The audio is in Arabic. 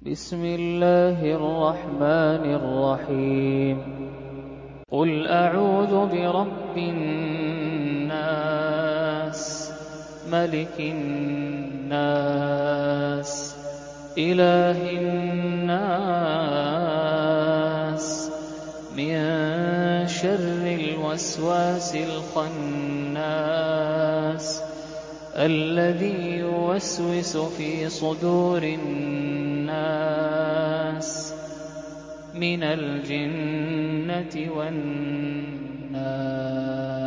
بسم الله الرحمن الرحيم قل أعوذ برب الناس ملك الناس إله الناس من شر الوسواس الخناس الذي يوسوس في صدور الناس من الجنة والناس.